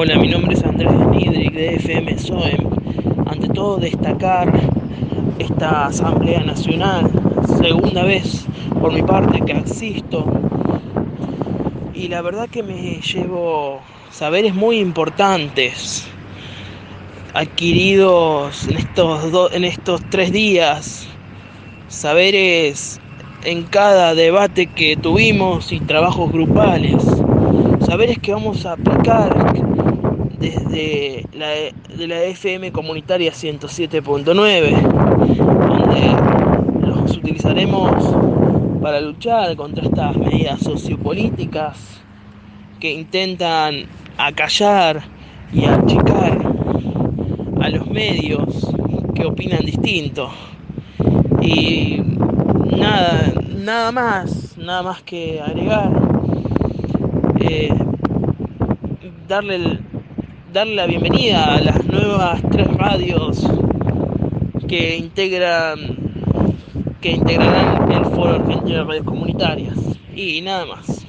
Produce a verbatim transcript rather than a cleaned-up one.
Hola, mi nombre es Andrés Nidrik de F M SOEM. Ante todo, destacar esta Asamblea Nacional, segunda vez por mi parte que asisto, y la verdad que me llevo saberes muy importantes adquiridos en estos, do- en estos tres días, saberes en cada debate que tuvimos y trabajos grupales, saberes que vamos a aplicar desde la, de la F M comunitaria ciento siete punto nueve, donde los utilizaremos para luchar contra estas medidas sociopolíticas que intentan acallar y achicar a los medios que opinan distinto. Y nada, nada más, nada más que agregar. Eh, darle el, darle la bienvenida a las nuevas tres radios que integran que integrarán el Foro Argentino de Radios Comunitarias. Y nada más.